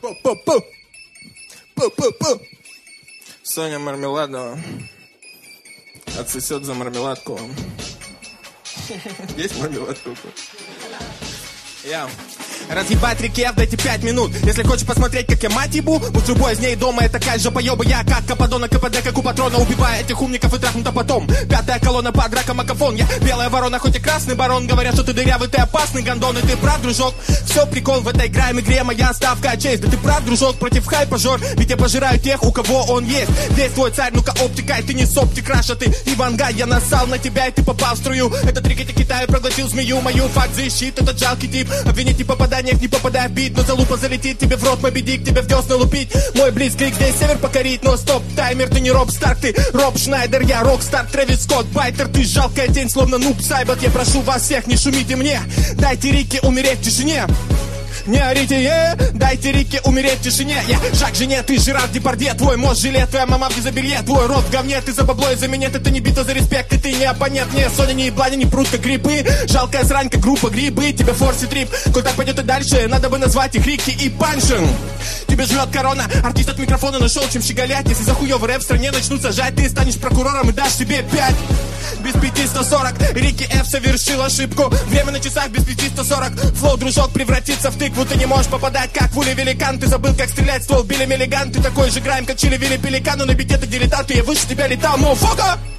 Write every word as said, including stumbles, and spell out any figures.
Пу-пу-пу. Пу-пу-пу. Соня Мармеладова отсосет за мармеладку. Есть мармеладка? Я... Разъебать рекев, дайте пять минут. Если хочешь посмотреть, как я мать ебу, будь любой из ней дома, это такая же поеба. Я как Кападона, КПД, как у патрона, убивая этих умников и трахнуто потом. Пятая колонна под раком макафон. Я белая ворона, хоть и красный барон. Говорят, что ты дырявый, ты опасный гондон. И ты прав, дружок, все прикол в этой игре, игре моя ставка честь. Да ты прав, дружок, против хайпа жор. Ведь я пожираю тех, у кого он есть. Здесь твой царь, ну-ка оптика, и ты не соптик, краша, ты Ивангай. Я нассал на тебя, и ты попал в струю. Этот рикети Китая проглотил змею мою. Факт защит, этот жалкий тип. Обвинить не попадает, не попадая в бит, но залупа залетит тебе в рот, Моби Дик, тебе в десна лупить. Мой блицкрик здесь север покорить, но стоп, таймер, ты не Роб Старк, ты Роб Шнайдер, я Рокстар, Трэвис Скотт, Байтер, ты жалкая тень, словно нуб Сайбот. Я прошу вас всех, не шумите мне, дайте Рике умереть в тишине. Не орите, е, дайте Рике умереть в тишине. Я Жак Жене, ты Жерар Депардье, твой мозг жилет, твоя мама в дезобелье, твой рот в говне, ты за бабло и за минет, это не битва за респект, и ты не оппонент, не Соня, не Блади, не прут, как грибы, жалкая сранька, группа грибы, тебе форсит трип, коль так пойдет и дальше, надо бы назвать их Рикки и Паншин. Тебе живет корона, артист от микрофона нашел чем щеголять, если за хуёвый рэп в стране начнут сажать, ты станешь прокурором и дашь себе пять. Без пяти сто сорок, Рикки Ф совершил ошибку. Время на часах без пяти сто сорок. Флоу, дружок, превратится в тыкву. Ты не можешь попадать, как в уле великан. Ты забыл, как стрелять ствол Билли Миллиган. Ты такой же грайм, как Чили Вилли Пеликан. Но на бите ты дилетант, и я выше тебя летал, моуфока.